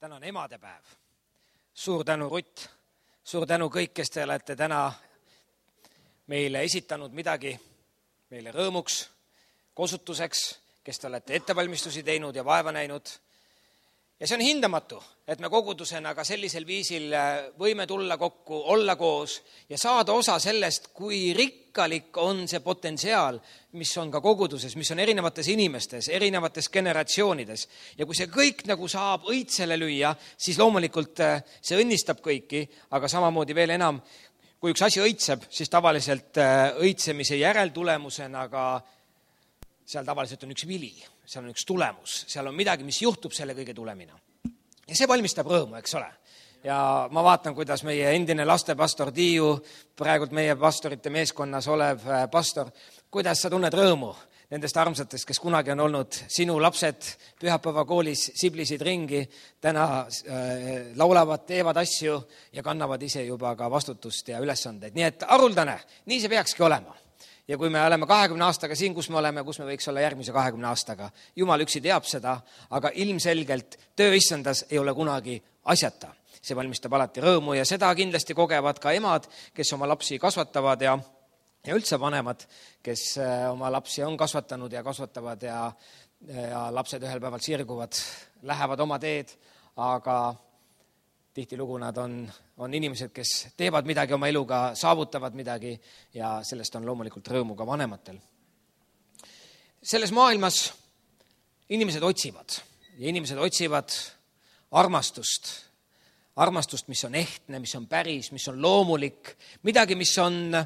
Täna on emadepäev. Suur tänu, Rutt. Suur tänu kõik, kes te olete täna meile esitanud midagi meile rõõmuks, kosutuseks, kes te olete ettevalmistusi teinud ja vaeva näinud. Ja see on hindamatu, et me kogudusena ka sellisel viisil võime tulla kokku, olla koos ja saada osa sellest, kui rikkalik on see potentsiaal, mis on ka koguduses, mis on erinevates inimestes, erinevates generatsioonides. Ja kui see kõik nagu saab õitsele lüüa, siis loomulikult see õnnistab kõiki, aga samamoodi veel enam, kui üks asi õitseb, siis tavaliselt õitsemise järeltulemusena ka seal tavaliselt on üks vili, seal on üks tulemus, seal on midagi, mis juhtub selle kõige tulemina. Ja see valmistab rõõmu, eks ole. Ja ma vaatan, kuidas meie endine lastepastor Tiiu, praegult meie pastorite meeskonnas olev pastor, kuidas sa tunned rõõmu nendest armsatest, kes kunagi on olnud sinu lapsed pühapäevakoolis, siblisid ringi, täna laulavad, teevad asju ja kannavad ise juba ka vastutust ja ülesandeid. Nii et haruldane, nii see peakski olema. Ja kui me oleme 20 aastaga siin, kus me võiks olla järgmise 20 aastaga. Jumal üksi teab seda, aga ilmselgelt töö issandas ei ole kunagi asjata. See valmistab alati rõõmu ja seda kindlasti kogevad ka emad, kes oma lapsi kasvatavad ja üldse vanemad, kes oma lapsi on kasvatanud ja kasvatavad ja lapsed ühel päeval sirguvad, lähevad oma teed, aga tihtilugu nad on inimesed, kes teevad midagi oma eluga, saavutavad midagi ja sellest on loomulikult rõõmu ka vanematel. Selles maailmas inimesed otsivad ja inimesed otsivad armastust. Armastust, mis on ehtne, mis on päris, mis on loomulik, midagi, mis on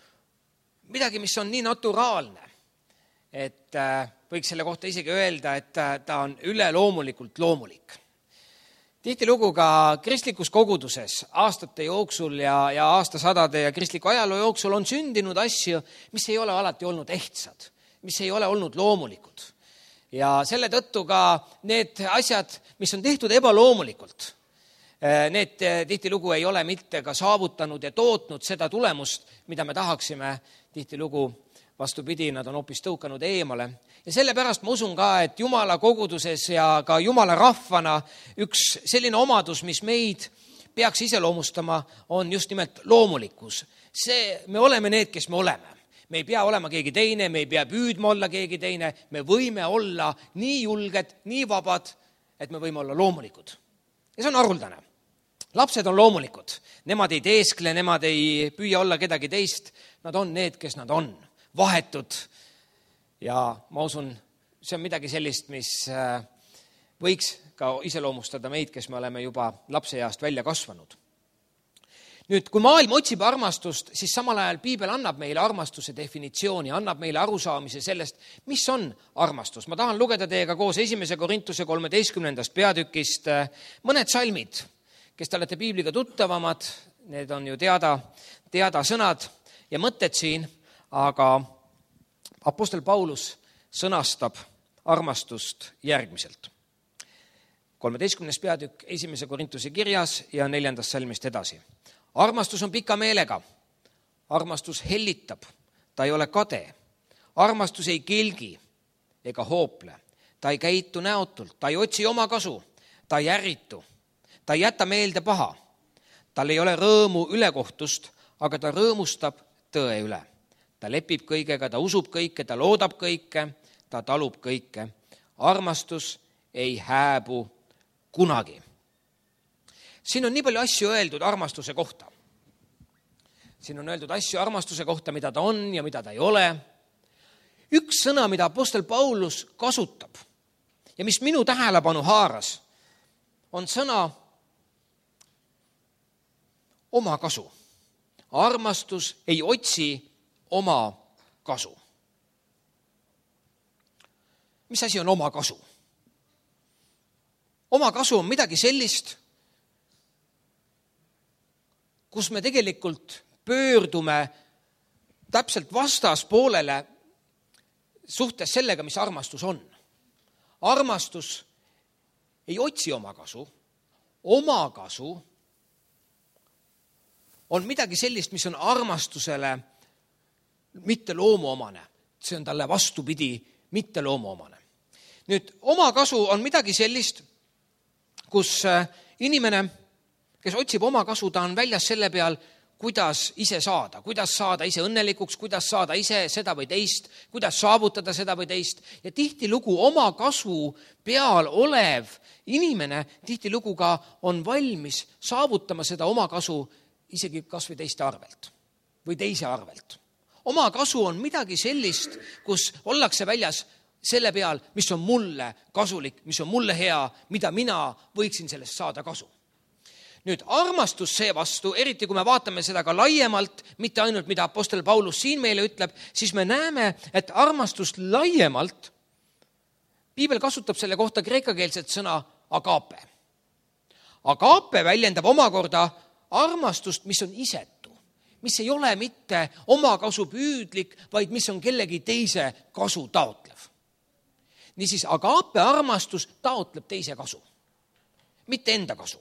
nii naturaalne, et võiks selle kohta isegi öelda, et ta on üleloomulikult loomulik. Tihtilugu ka kristlikus koguduses aastate jooksul ja aastasadade ja kristliku ajaloo jooksul on sündinud asju, mis ei ole alati olnud ehtsad, mis ei ole olnud loomulikud. Ja selle tõttu ka need asjad, mis on tehtud ebaloomulikult, need tihtilugu ei ole mitte ka saavutanud ja tootnud seda tulemust, mida me tahaksime. Tihtilugu vastupidi, nad on hoopis tõukanud eemale. Ja sellepärast ma usun ka, et Jumala koguduses ja ka Jumala rahvana üks selline omadus, mis meid peaks iseloomustama, on just nimelt loomulikkus. Me oleme need, kes me oleme. Me ei pea olema keegi teine, me ei pea püüdma olla keegi teine. Me võime olla nii julged, nii vabad, et me võime olla loomulikud. Ja see on haruldane. Lapsed on loomulikud. Nemad ei teeskle, nemad ei püüa olla kedagi teist. Nad on need, kes nad on. Vahetud ja ma usun, see on midagi sellist, mis võiks ka iseloomustada meid, kes me oleme juba lapseeast välja kasvanud. Nüüd, kui maailm otsib armastust, siis samal ajal Piibel annab meile armastuse definitsiooni, annab meile arusaamise sellest, mis on armastus. Ma tahan lugeda teiega koos 1. Korintuse 13. peatükist mõned salmid, kes te olete Piibliga tuttavamad, need on ju teada sõnad ja mõtted siin, aga apostel Paulus sõnastab armastust järgmiselt. 13. peatükk 1. Korintuse kirjas ja 4. salmist edasi. Armastus on pika meelega. Armastus hellitab. Ta ei ole kade. Armastus ei kilgi ega hoople. Ta ei käitu näotult. Ta ei otsi oma kasu. Ta ei ärritu. Ta ei jäta meelde paha. Tal ei ole rõõmu ülekohtust, aga ta rõõmustab tõe üle. Ta lepib kõigega, ta usub kõike, ta loodab kõike, ta talub kõike. Armastus ei hääbu kunagi. Siin on nii palju asju öeldud armastuse kohta. Siin on öeldud asju armastuse kohta, mida ta on ja mida ta ei ole. Üks sõna, mida apostel Paulus kasutab ja mis minu tähelepanu haaras, on sõna oma kasu. Armastus ei otsi oma kasu. Mis asi on oma kasu? Oma kasu on midagi sellist, kus me tegelikult pöördume täpselt vastaspoolele suhtes sellega, mis armastus on. Armastus ei otsi oma kasu. Oma kasu on midagi sellist, mis on armastusele mitte loomuomane. See on talle vastupidi, mitte loomuomane. Nüüd, oma kasu on midagi sellist, kus inimene, kes otsib oma kasu, ta on väljas selle peal, kuidas ise saada ise õnnelikuks, kuidas saada ise seda või teist, kuidas saavutada seda või teist. Ja tihtilugu oma kasu peal olev inimene tihtilugu ka on valmis saavutama seda oma kasu isegi kas või teiste arvelt või teise arvelt. Oma kasu on midagi sellist, kus ollakse väljas selle peal, mis on mulle kasulik, mis on mulle hea, mida mina võiksin sellest saada kasu. Nüüd armastus seevastu, eriti kui me vaatame seda ka laiemalt, mitte ainult mida apostel Paulus siin meile ütleb, siis me näeme, et armastust laiemalt, piibel kasutab selle kohta kreekakeelset sõna agape. Agape väljendab omakorda armastust, mis on isetu, mis ei ole mitte oma kasu püüdlik, vaid mis on kellegi teise kasu taotlev. Niisiis, agape armastus taotleb teise kasu, mitte enda kasu.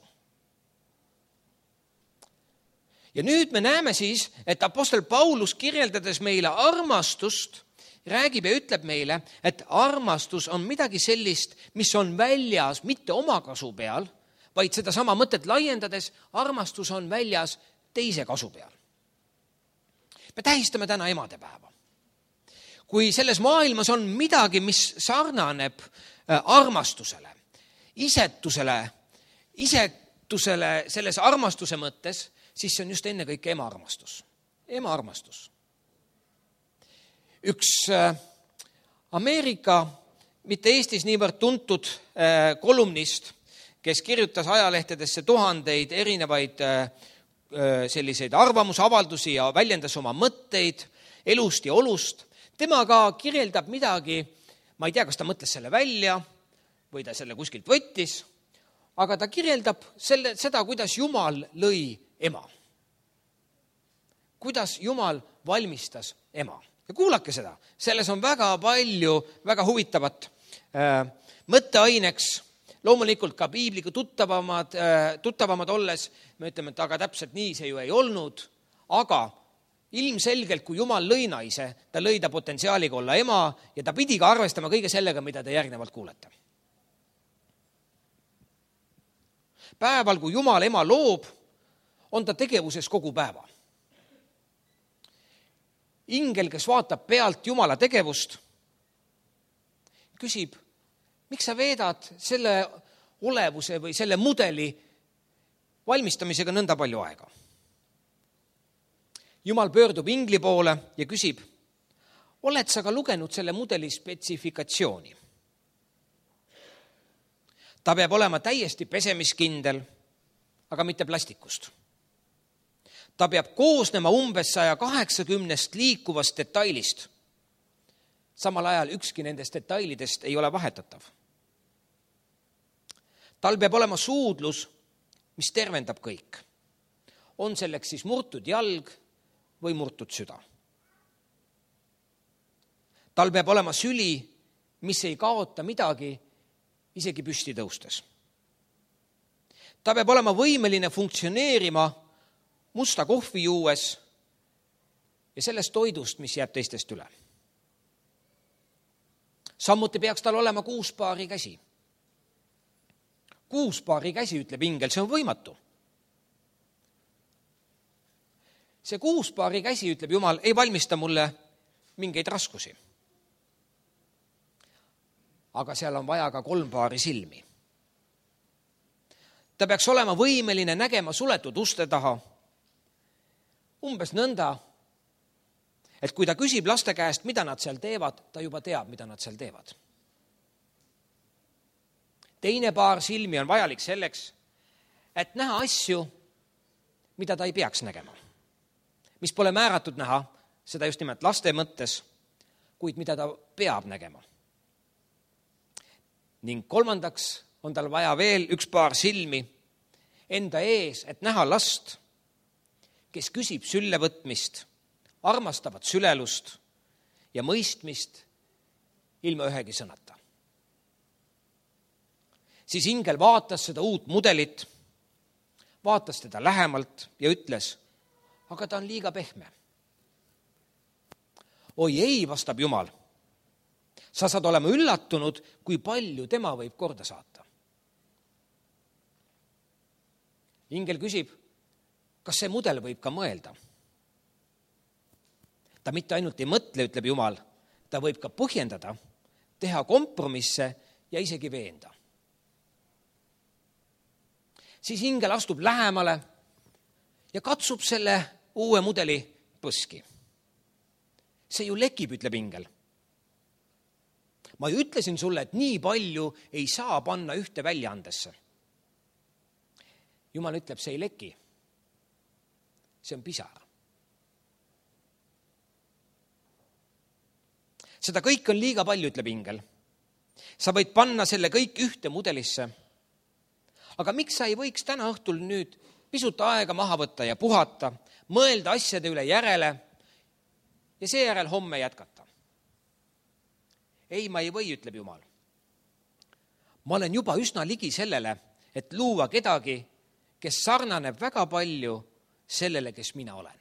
Ja nüüd me näeme siis, et apostel Paulus kirjeldades meile armastust, räägib ja ütleb meile, et armastus on midagi sellist, mis on väljas mitte oma kasu peal, vaid seda sama mõtet laiendades, armastus on väljas teise kasu peal. Me tähistame täna emadepäeva. Kui selles maailmas on midagi, mis sarnaneb armastusele, isetusele selles armastuse mõttes, siis see on just ennekõike ema armastus. Ema armastus. Üks Ameerika, mitte Eestis niivõrd tuntud kolumnist, kes kirjutas ajalehtedesse tuhandeid erinevaid selliseid arvamusavaldusi ja väljendas oma mõtteid elust ja olust. Tema ka kirjeldab midagi, ma ei tea, kas ta mõtles selle välja või ta selle kuskilt võttis, aga ta kirjeldab seda, kuidas Jumal lõi ema. Kuidas Jumal valmistas ema. Ja kuulake seda, selles on väga palju, väga huvitavat mõtteaineks, loomulikult ka piibliga tuttavamad olles, me ütleme, et aga täpselt nii see ju ei olnud, aga ilmselgelt, kui Jumal lõi naise, ta lõi ta potentsiaaliga olla ema ja ta pidi ka arvestama kõige sellega, mida te järgnevalt kuulete. Päeval, kui Jumal ema loob, on ta tegevuses kogu päeva. Ingel, kes vaatab pealt Jumala tegevust, küsib, miks sa veedad selle olevuse või selle mudeli valmistamisega nõnda palju aega? Jumal pöördub ingli poole ja küsib, oled sa ka lugenud selle mudeli spetsifikatsiooni? Ta peab olema täiesti pesemiskindel, aga mitte plastikust. Ta peab koosnema umbes 180 liikuvast detailist. Samal ajal ükski nendest detailidest ei ole vahetatav. Tal peab olema suudlus, mis tervendab kõik. On selleks siis murtud jalg või murtud süda. Tal peab olema süli, mis ei kaota midagi, isegi püsti tõustes. Ta peab olema võimeline funktsioneerima musta kohvi juues ja sellest toidust, mis jääb teistest üle. Samuti peaks tal olema 6 paari käsi. 6 paari käsi, ütleb ingel, see on võimatu. See 6 paari käsi, ütleb Jumal, ei valmista mulle mingeid raskusi. Aga seal on vaja ka 3 paari silmi. Ta peaks olema võimeline nägema suletud uste taha, umbes nõnda, et kui ta küsib laste käest, mida nad seal teevad, ta juba teab, mida nad seal teevad. Teine paar silmi on vajalik selleks, et näha asju, mida ta ei peaks nägema. Mis pole määratud näha, seda just nimelt laste mõttes, kuid mida ta peab nägema. Ning 3. on tal vaja veel 1 paar silmi enda ees, et näha last, kes küsib süllevõtmist, armastavat sülelust ja mõistmist ilma ühegi sõnata. Siis ingel vaatas seda uut mudelit, vaatas teda lähemalt ja ütles, aga ta on liiga pehme. Oi ei, vastab Jumal. Sa saad olema üllatunud, kui palju tema võib korda saata. ingel küsib, kas see mudel võib ka mõelda? Ta mitte ainult ei mõtle, ütleb Jumal, ta võib ka põhjendada, teha kompromisse ja isegi veenda. Siis ingel astub lähemale ja katsub selle uue mudeli põski. See ju lekib, ütleb ingel. Ma ju ütlesin sulle, et nii palju ei saa panna ühte väljaandesse. Jumal ütleb, see ei leki. See on pisar. Seda kõik on liiga palju, ütleb ingel. Sa võid panna selle kõik ühte mudelisse. Aga miks sa ei võiks täna õhtul nüüd pisut aega maha võtta ja puhata, mõelda asjade üle järele ja seejärel homme jätkata? Ei, ma ei või, ütleb Jumal. Ma olen juba üsna ligi sellele, et luua kedagi, kes sarnaneb väga palju sellele, kes mina olen.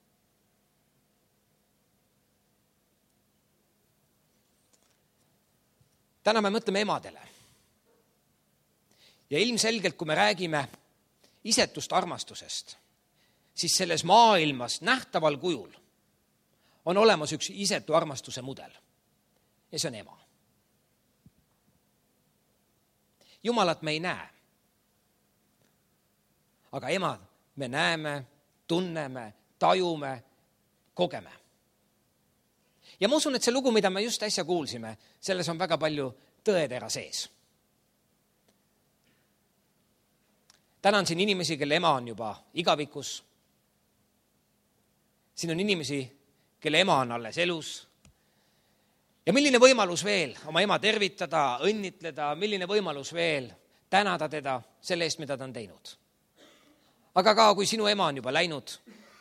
Täna me mõtleme emadele. Ja ilmselgelt, kui me räägime isetust armastusest, siis selles maailmas nähtaval kujul on olemas üks isetu armastuse mudel. Ja see on ema. Jumalat me ei näe. Aga ema me näeme, tunneme, tajume, kogeme. Ja ma usun, et see lugu, mida me just äsja kuulsime, selles on väga palju tõetera sees. Täna on siin inimesi, kelle ema on juba igavikus. Siin on inimesi, kelle ema on alles elus. Ja milline võimalus veel oma ema tervitada, õnnitleda, milline võimalus veel tänada teda selle eest, mida ta on teinud. Aga ka, kui sinu ema on juba läinud,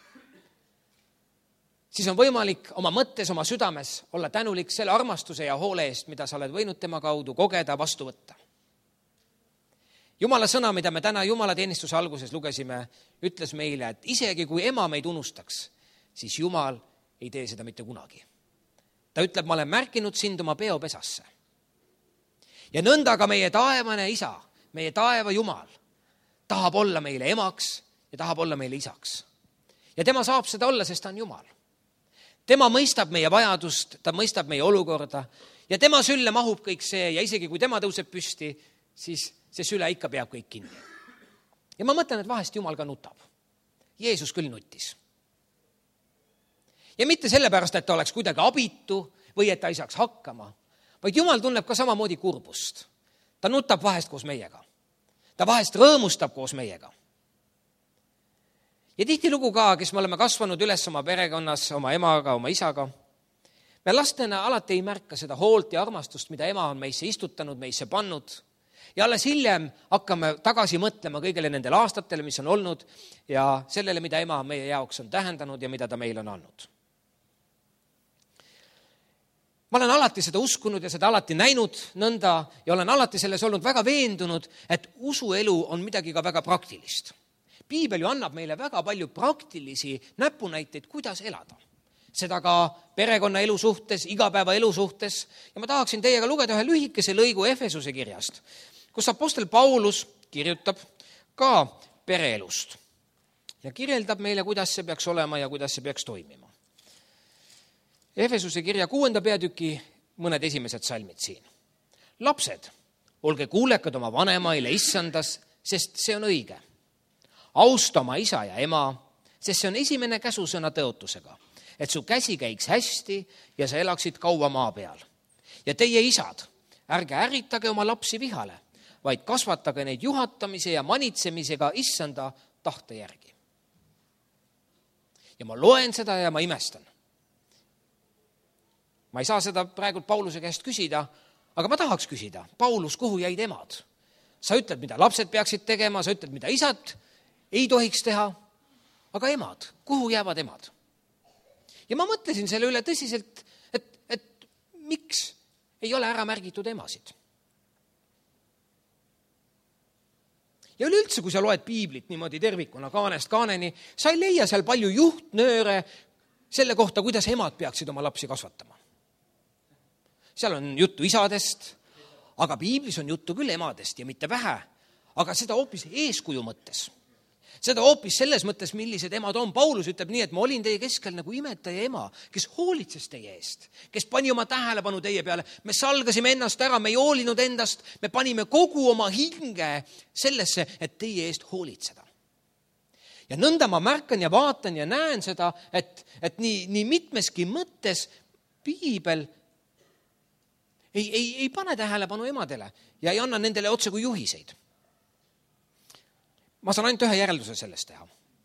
siis on võimalik oma mõttes, oma südames olla tänulik selle armastuse ja hoole eest, mida sa oled võinud tema kaudu kogeda, vastu võtta. Jumala sõna, mida me täna jumalateenistuse alguses lugesime, ütles meile, et isegi kui ema meid unustaks, siis Jumal ei tee seda mitte kunagi. Ta ütleb, ma olen märkinud sind oma peopesasse. Ja nõnda ka meie taevane isa, meie taeva Jumal, tahab olla meile emaks ja tahab olla meile isaks. Ja tema saab seda olla, sest ta on Jumal. Tema mõistab meie vajadust, ta mõistab meie olukorda ja tema sülle mahub kõik see ja isegi kui tema tõuseb püsti, siis see süle ikka peab kõik kinni. Ja ma mõtlen, et vahest Jumal ka nutab. Jeesus küll nutis. Ja mitte sellepärast, et ta oleks kuidagi abitu või et ta ei saaks hakkama, vaid Jumal tunneb ka samamoodi kurbust. Ta nutab vahest koos meiega. Ta vahest rõõmustab koos meiega. Ja tihtilugu ka, kes me oleme kasvanud üles oma perekonnas, oma emaga, oma isaga, me lastena alati ei märka seda hoolt ja armastust, mida ema on meisse istutanud, meisse pannud. Ja alles hiljem hakkame tagasi mõtlema kõigele nendele aastatele, mis on olnud ja sellele, mida ema meie jaoks on tähendanud ja mida ta meil on andnud. Ma olen alati seda uskunud ja seda alati näinud nõnda ja olen alati selles olnud väga veendunud, et usuelu on midagi ka väga praktilist. Piibel ju annab meile väga palju praktilisi näpunäiteid, kuidas elada. Seda ka perekonna elu suhtes, igapäeva elu suhtes. Ja ma tahaksin teiega lugeda ühe lühikese lõigu Efesuse kirjast, kus apostel Paulus kirjutab ka pereelust ja kirjeldab meile, kuidas see peaks olema ja kuidas see peaks toimima. Efesuse kirja 6. peatüki mõned esimesed salmid siin. Lapsed, olge kuulekad oma vanemaile issandas, sest see on õige. Austa oma isa ja ema, sest see on esimene käsusõna tõotusega, et su käsi käiks hästi ja sa elaksid kaua maa peal. Ja teie isad, ärge ärritage oma lapsi vihale, vaid kasvatage neid juhatamise ja manitsemisega issanda tahte järgi. Ja ma loen seda ja ma imestan. Ma ei saa seda praegu Pauluse käest küsida, aga ma tahaks küsida. Paulus, kuhu jäid emad? Sa ütled, mida lapsed peaksid tegema, sa ütled, mida isad ei tohiks teha, aga emad, kuhu jäävad emad? Ja ma mõtlesin selle üle tõsiselt, et miks ei ole ära märgitud emasid. Ja üleüldse, kui sa loed piiblit niimoodi tervikuna kaanest kaaneni, sa ei leia seal palju juhtnööre selle kohta, kuidas emad peaksid oma lapsi kasvatama. Seal on juttu isadest, aga piiblis on juttu küll emadest ja mitte vähe, aga seda hoopis eeskuju mõttes. Seda hoopis selles mõttes, millised emad on. Paulus ütleb nii, et ma olin teie keskel nagu imetaja ema, kes hoolitses teie eest, kes pani oma tähelepanu teie peale. Me salgasime ennast ära, me ei hoolinud endast, me panime kogu oma hinge sellesse, et teie eest hoolitseda. Ja nõnda ma märkan ja vaatan ja näen seda, et nii mitmeski mõttes Piibel ei pane tähelepanu emadele ja ei anna nendele otse kui juhiseid. Ma saan ainult ühe järelduse sellest teha.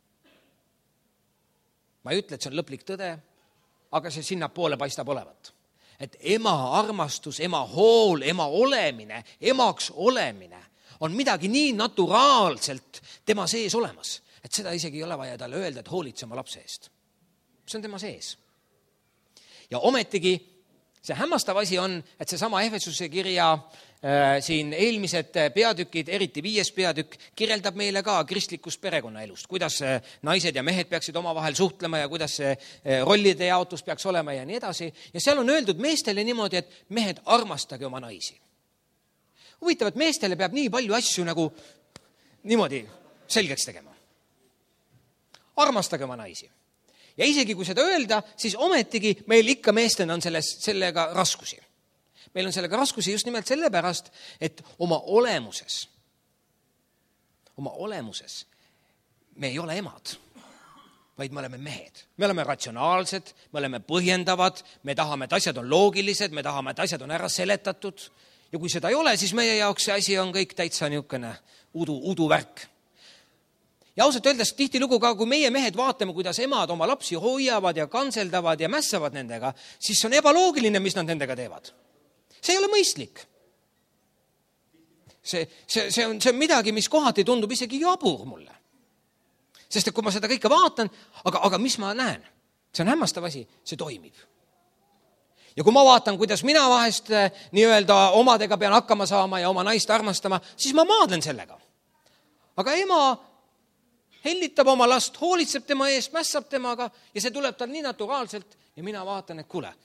Ma ei ütle, et see on lõplik tõde, aga see sinnapoole paistab olevat. Et ema armastus, ema hool, ema olemine, emaks olemine on midagi nii naturaalselt tema sees olemas, et seda isegi ei ole vaja talle öelda, et hoolitse oma lapse eest. See on tema sees. Ja ometigi see hämmastav asi on, et see sama Efesuse kirja siin eelmised peatükid, eriti 5. peatükk, kirjeldab meile ka kristlikust perekonnaelust, kuidas naised ja mehed peaksid omavahel suhtlema ja kuidas see rollide jaotus peaks olema ja nii edasi. Ja seal on öeldud meestele niimoodi, et mehed, armastage oma naisi. Huvitav, et meestele peab nii palju asju nagu niimoodi selgeks tegema. Armastage oma naisi. Ja isegi kui seda öelda, siis ometigi meil ikka meestena on sellega raskusi. Meil on sellega raskusi just nimelt sellepärast, et oma olemuses me ei ole emad, vaid me oleme mehed. Me oleme ratsionaalsed, me oleme põhjendavad, me tahame, et asjad on loogilised, me tahame, et asjad on ära seletatud. Ja kui seda ei ole, siis meie jaoks see asi on kõik täitsa niisugune udu värk. Ja ausalt öeldes tihtilugu ka, kui meie mehed vaatame, kuidas emad oma lapsi hoiavad ja kantseldavad ja mässavad nendega, siis see on ebaloogiline, mis nad nendega teevad. See ei ole mõistlik. See on midagi, mis kohati tundub isegi jabur mulle. Sest et kui ma seda kõike vaatan, aga mis ma näen? See on hämmastav asi, see toimib. Ja kui ma vaatan, kuidas mina vahest nii-öelda omadega pean hakkama saama ja oma naist armastama, siis ma maadlen sellega. Aga ema hellitab oma last, hoolitseb tema eest, mässab temaga ja see tuleb tal nii naturaalselt ja mina vaatan, et kuule,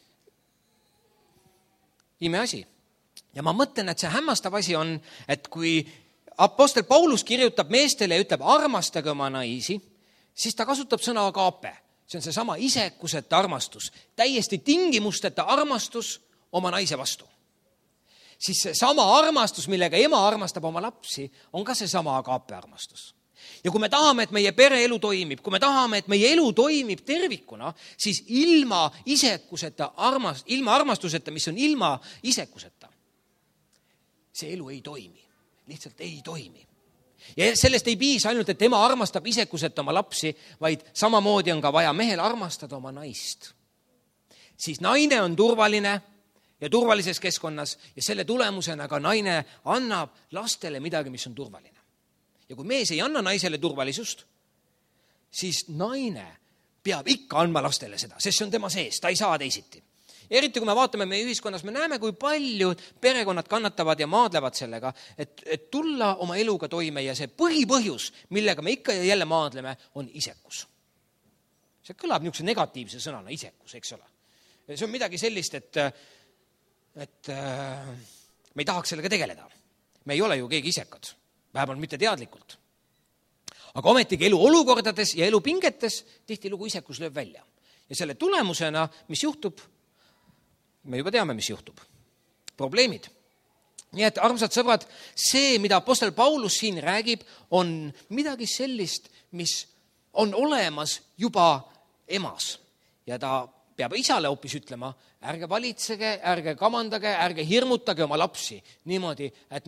ime asi. Ja ma mõtlen, et see hämmastav asi on, et kui apostel Paulus kirjutab meestele ja ütleb armastage oma naisi, siis ta kasutab sõna agape. See on seesama isekuseta armastus, täiesti tingimusteta armastus oma naise vastu. Siis see sama armastus, millega ema armastab oma lapsi, on ka seesama agape armastus. Ja kui me tahame, et meie pereelu toimib, kui me tahame, et meie elu toimib tervikuna, siis ilma armastuseta, mis on ilma isekuseta, see elu ei toimi. Lihtsalt ei toimi. Ja sellest ei piisa ainult, et ema armastab isekuseta oma lapsi, vaid samamoodi on ka vaja mehel armastada oma naist. Siis naine on turvaline ja turvalises keskkonnas ja selle tulemusena ka naine annab lastele midagi, mis on turvaline. Ja kui mees ei anna naisele turvalisust, siis naine peab ikka andma lastele seda, sest see on tema sees, ta ei saa teisiti. Eriti kui me vaatame meie ühiskonnas, me näeme, kui paljud perekonnad kannatavad ja maadlevad sellega, et tulla oma eluga toime ja see põhipõhjus, millega me ikka ja jälle maadleme, on isekus. See kõlab niisuguse negatiivse sõnana, isekus, eks ole. See on midagi sellist, et me ei tahaks sellega tegeleda. Me ei ole ju keegi isekad. Vähemalt mitte teadlikult. Aga ometigi elu olukordades ja elu pingetes tihtilugu isekus lööb välja. Ja selle tulemusena, mis juhtub, me juba teame, mis juhtub. Probleemid. Nii et, armsad sõbrad, see, mida apostel Paulus siin räägib, on midagi sellist, mis on olemas juba emas. Ja ta peab isale hoopis ütlema, ärge valitsege, ärge kamandage, ärge hirmutage oma lapsi niimoodi, et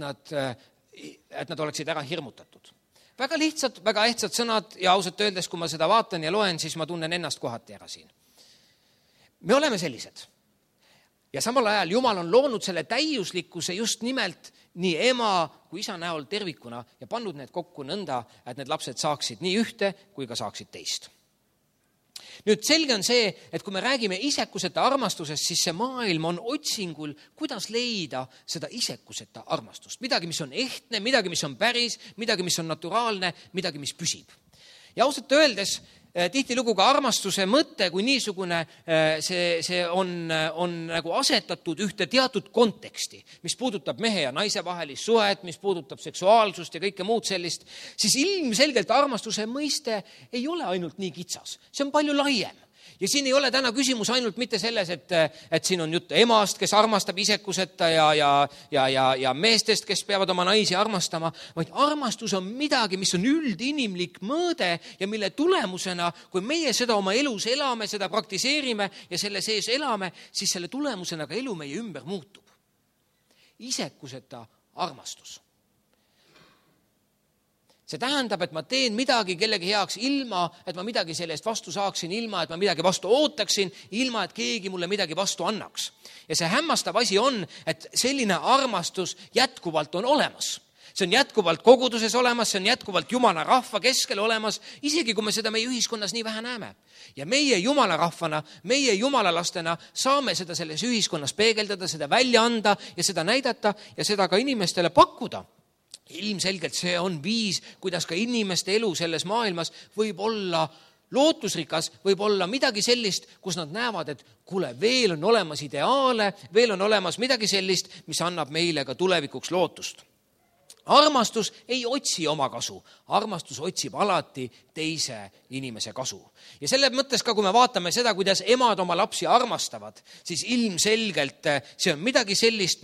nad oleksid ära hirmutatud. Väga lihtsad, väga ehtsad sõnad ja ausalt öeldes, kui ma seda vaatan ja loen, siis ma tunnen ennast kohati ära siin. Me oleme sellised. Ja samal ajal Jumal on loonud selle täiuslikkuse just nimelt nii ema kui isa näol tervikuna ja pannud need kokku nõnda, et need lapsed saaksid nii ühte kui ka saaksid teist. Nüüd selge on see, et kui me räägime isekuseta armastusest, siis see maailm on otsingul, kuidas leida seda isekuseta armastust. Midagi, mis on ehtne, midagi, mis on päris, midagi, mis on naturaalne, midagi, mis püsib. Ja ausalt öeldes tihtilugu ka armastuse mõte kui niisugune, see on nagu asetatud ühte teatud konteksti, mis puudutab mehe ja naise vahelist suhet, mis puudutab seksuaalsust ja kõike muud sellist, siis ilmselgelt armastuse mõiste ei ole ainult nii kitsas. See on palju laiem. Ja siin ei ole täna küsimus ainult mitte selles, et siin on jutt emast, kes armastab isekuseta ja meestest, kes peavad oma naisi armastama, vaid armastus on midagi, mis on üldinimlik mõõde ja mille tulemusena, kui meie seda oma elus elame, seda praktiseerime ja selle sees elame, siis selle tulemusena ka elu meie ümber muutub. Isekuseta armastus. See tähendab, et ma teen midagi kellegi heaks ilma, et ma midagi selle eest vastu saaksin, ilma, et ma midagi vastu ootaksin, ilma, et keegi mulle midagi vastu annaks. Ja see hämmastav asi on, et selline armastus jätkuvalt on olemas. See on jätkuvalt koguduses olemas, see on jätkuvalt Jumala rahva keskel olemas, isegi kui me seda meie ühiskonnas nii vähe näeme. Ja meie Jumala rahvana, meie Jumala lastena saame seda selles ühiskonnas peegeldada, seda välja anda ja seda näidata ja seda ka inimestele pakkuda. Ilmselgelt see on viis, kuidas ka inimeste elu selles maailmas võib olla lootusrikas, võib olla midagi sellist, kus nad näevad, et kuule, veel on olemas ideaale, veel on olemas midagi sellist, mis annab meile ka tulevikuks lootust. Armastus ei otsi oma kasu, armastus otsib alati teise inimese kasu. Ja selle mõttes ka, kui me vaatame seda, kuidas emad oma lapsi armastavad, siis ilmselgelt see on midagi sellist,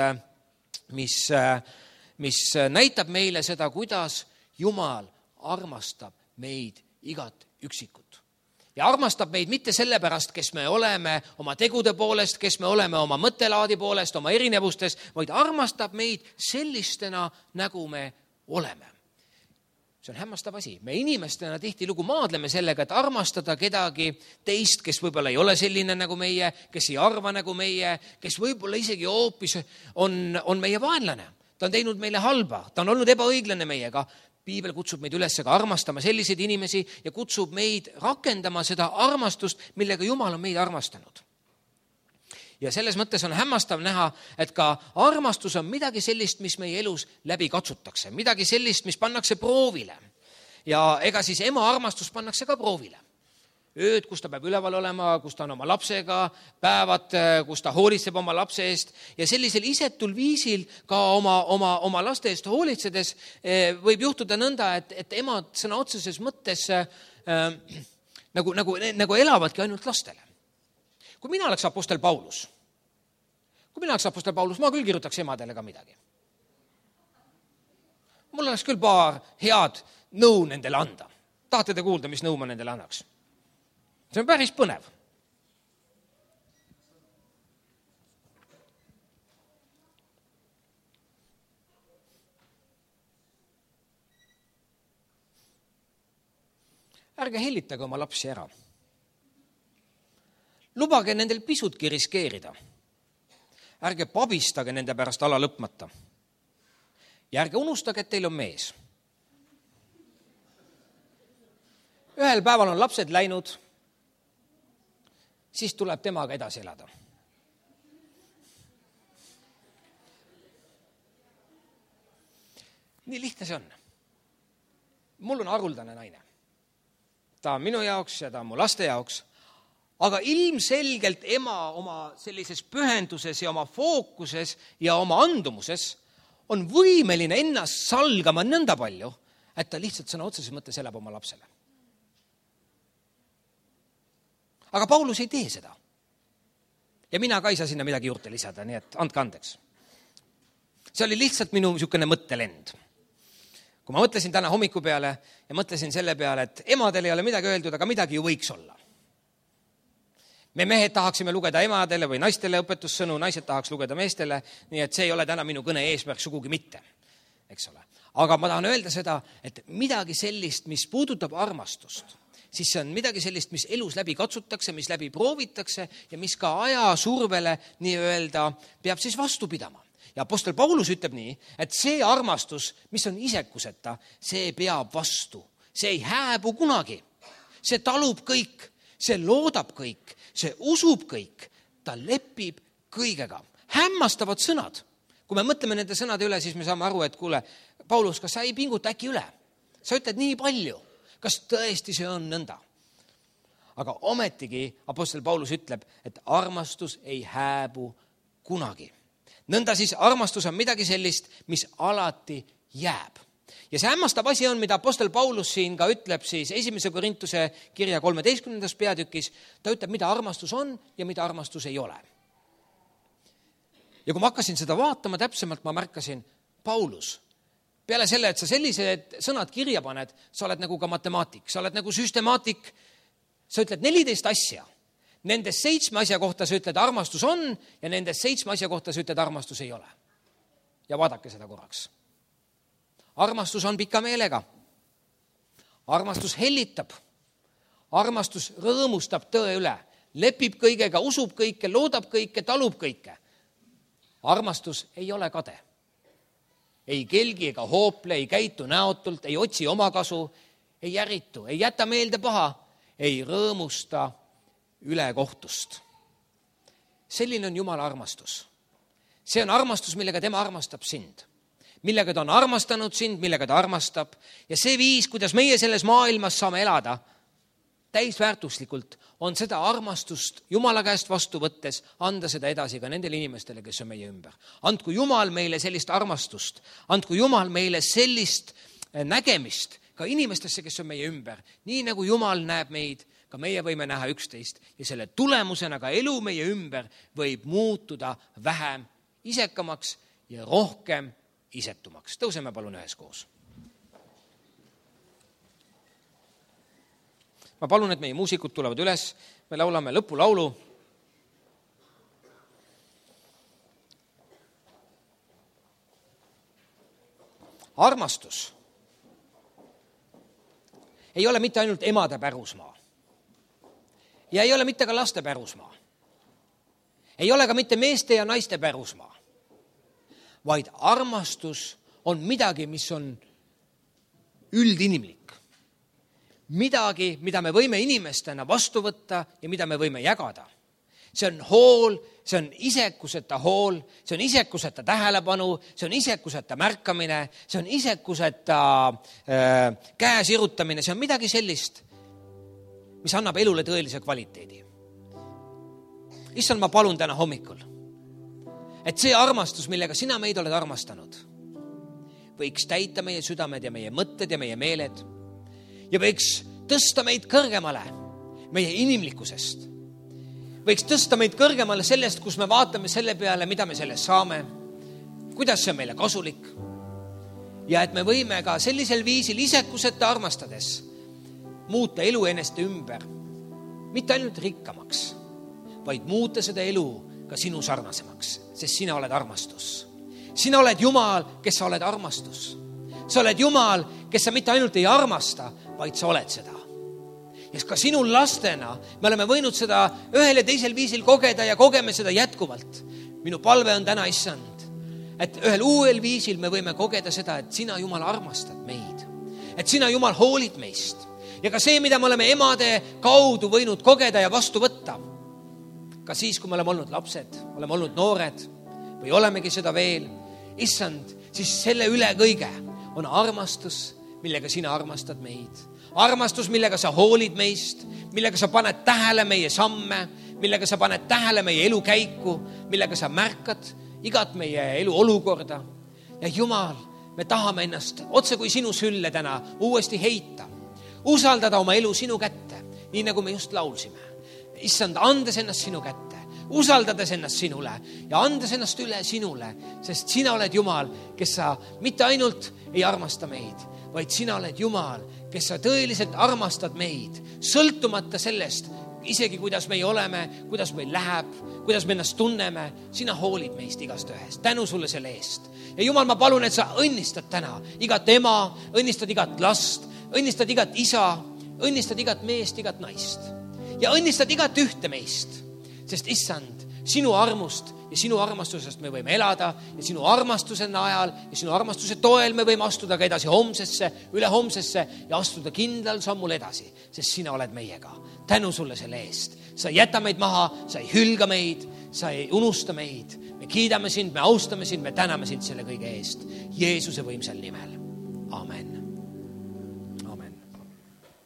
mis näitab meile seda, kuidas Jumal armastab meid igat üksikut. Ja armastab meid mitte sellepärast, kes me oleme oma tegude poolest, kes me oleme oma mõttelaadi poolest, oma erinevustes, vaid armastab meid sellistena, nagu me oleme. See on hämmastav asi. Me inimestena tihtilugu maadleme sellega, et armastada kedagi teist, kes võib-olla ei ole selline nagu meie, kes ei arva nagu meie, kes võib-olla isegi hoopis on meie vaenlane. Ta on teinud meile halba, ta on olnud ebaõiglane meiega. Piibel kutsub meid üles ka armastama selliseid inimesi ja kutsub meid rakendama seda armastust, millega Jumal on meid armastanud. Ja selles mõttes on hämmastav näha, et ka armastus on midagi sellist, mis meie elus läbi katsutakse, midagi sellist, mis pannakse proovile. Ja ega siis ema armastus pannakse ka proovile. Ööd, kus ta peab üleval olema, kus ta on oma lapsega, päevad, kus ta hoolitseb oma lapse eest ja sellisel isetul viisil ka oma laste eest hoolitsedes võib juhtuda nõnda, et emad sõna otseses mõttes nagu elavadki ainult lastele. Kui mina oleks apostel Paulus, ma küll kirjutaks emadele ka midagi. Mul oleks küll paar head nõu nendele anda. Tahate te kuulda, mis nõu ma nendele annaks? See on päris põnev. Ärge hellitage oma lapsi ära. Lubage nendel pisutki riskeerida. Ärge pabistage nende pärast ala lõpmata. Ja ärge unustage, et teil on mees. Ühel päeval on lapsed läinud, siis tuleb temaga edasi elada. Nii lihtne see on. Mul on haruldane naine. Ta on minu jaoks ja ta on mu laste jaoks. Aga ilmselgelt ema oma sellises pühenduses ja oma fookuses ja oma andumuses on võimeline ennast salgama nõnda palju, et ta lihtsalt sõna otseses mõttes elab oma lapsele. Aga Paulus ei tee seda. Ja mina ka ei saa sinna midagi juurde lisada, nii et andke andeks. See oli lihtsalt minu niisugune mõttelend. Kui ma mõtlesin täna hommiku peale ja mõtlesin selle peale, et emadel ei ole midagi öeldud, aga midagi ju võiks olla. Me mehed tahaksime lugeda emadele või naistele õpetussõnu, naised tahaks lugeda meestele, nii et see ei ole täna minu kõne eesmärk sugugi mitte. Eks ole. Aga ma tahan öelda seda, et midagi sellist, mis puudutab armastust, siis see on midagi sellist, mis elus läbi katsutakse, mis läbi proovitakse ja mis ka aja survele nii-öelda peab siis vastu pidama. Ja apostel Paulus ütleb nii, et see armastus, mis on isekuseta, see peab vastu. See ei hääbu kunagi. See talub kõik, see loodab kõik, see usub kõik, ta lepib kõigega. Hämmastavad sõnad. Kui me mõtleme nende sõnade üle, siis me saame aru, et kuule, Paulus, kas sa ei pinguta äkki üle? Sa ütled nii palju. Kas tõesti see on nõnda? Aga ometigi apostel Paulus ütleb, et armastus ei hääbu kunagi. Nõnda siis armastus on midagi sellist, mis alati jääb. Ja see hämmastav asi on, mida apostel Paulus siin ka ütleb siis 1. Korintuse kirja 13. peatükis. Ta ütleb, mida armastus on ja mida armastus ei ole. Ja kui ma hakkasin seda vaatama täpsemalt, ma märkasin, Paulus, peale selle, et sa sellised sõnad kirja paned, sa oled nagu ka matemaatik, sa oled nagu süstemaatik, sa ütled 14 asja. Nendest 7 asja kohta sa ütled, armastus on ja nendest 7 asja kohta sa ütled, armastus ei ole. Ja vaadake seda korraks. Armastus on pika meelega. Armastus hellitab. Armastus rõõmustab tõe üle, lepib kõigega, usub kõike, loodab kõike, talub kõike. Armastus ei ole kade. Ei kelgi ega hoople, ei käitu näotult, ei otsi omakasu, ei järitu, ei jäta meelde paha, ei rõõmusta ülekohtust. Selline on Jumala armastus. See on armastus, millega tema armastab sind. Millega ta on armastanud sind, millega ta armastab. Ja see viis, kuidas meie selles maailmas saame elada täisväärtuslikult, on seda armastust Jumala käest vastu võttes anda seda edasi ka nendele inimestele, kes on meie ümber. Andku Jumal meile sellist armastust, andku Jumal meile sellist nägemist ka inimestesse, kes on meie ümber. Nii nagu Jumal näeb meid, ka meie võime näha üksteist ja selle tulemusena ka elu meie ümber võib muutuda vähem isekamaks ja rohkem isetumaks. Tõuseme palun üheskoos. Ma palun, et meie muusikud tulevad üles. Me laulame lõpulaulu. Armastus ei ole mitte ainult emade pärusmaa. Ja ei ole mitte ka laste pärusmaa. Ei ole ka mitte meeste ja naiste pärusmaa. Vaid armastus on midagi, mis on üldinimlik. Midagi, mida me võime inimestena vastu võtta ja mida me võime jagada. See on hool, see on isekuseta hool, see on isekuseta tähelepanu, see on isekuseta märkamine, see on isekuseta käe sirutamine, see on midagi sellist, mis annab elule tõelise kvaliteedi. Issand, ma palun täna hommikul, et see armastus, millega sina meid oled armastanud, võiks täita meie südamed ja meie mõtted ja meie meeled ja võiks tõsta meid kõrgemale meie inimlikkusest. Võiks tõsta meid kõrgemale sellest, kus me vaatame selle peale, mida me sellest saame, kuidas see on meile kasulik. Ja et me võime ka sellisel viisil isekuseta armastades muuta elu eneste ümber, mitte ainult rikkamaks, vaid muuta seda elu ka sinu sarnasemaks, sest sina oled armastus. Sina oled Jumal, kes sa oled armastus. Sa oled Jumal, kes sa mitte ainult ei armasta, vaid sa oled seda. Ja ka sinul lastena me oleme võinud seda ühel ja teisel viisil kogeda ja kogeme seda jätkuvalt. Minu palve on täna, Issand, et ühel uuel viisil me võime kogeda seda, et sina, Jumal, armastad meid. Et sina, Jumal, hoolid meist. Ja ka see, mida me oleme emade kaudu võinud kogeda ja vastu võtta. Ka siis, kui me oleme olnud lapsed, oleme olnud noored või olemegi seda veel. Issand, siis selle üle kõige on armastus, millega sina armastad meid. Armastus, millega sa hoolid meist, millega sa paned tähele meie samme, millega sa paned tähele meie elu käiku, millega sa märkad igat meie elu olukorda. Ja Jumal, me tahame ennast otse kui sinu sülle täna uuesti heita. Usaldada oma elu sinu kätte, nii nagu me just laulsime. Issand, andes ennast sinu kätte, usaldades ennast sinule ja andes ennast üle sinule, sest sina oled Jumal, kes sa mitte ainult ei armasta meid, vaid sina oled Jumal, kes sa tõeliselt armastad meid, sõltumata sellest, isegi kuidas meie oleme, kuidas meil läheb, kuidas me ennast tunneme, sina hoolid meist igast ühest. Tänu sulle selle eest. Ja Jumal, ma palun, et sa õnnistad täna igat ema, õnnistad igat last, õnnistad igat isa, õnnistad igat meest, igat naist. Ja õnnistad igat ühte meist, sest Issand, sinu armust ja sinu armastusest me võime elada ja sinu armastuse najal ja sinu armastuse toel me võime astuda ka edasi homsesse, üle homsesse ja astuda kindlal sammul edasi, sest sina oled meiega. Tänu sulle selle eest. Sa ei jäta meid maha, sa ei hülga meid, sa ei unusta meid. Me kiidame sind, me austame sind, me täname sind selle kõige eest. Jeesuse võimsal nimel. Amen.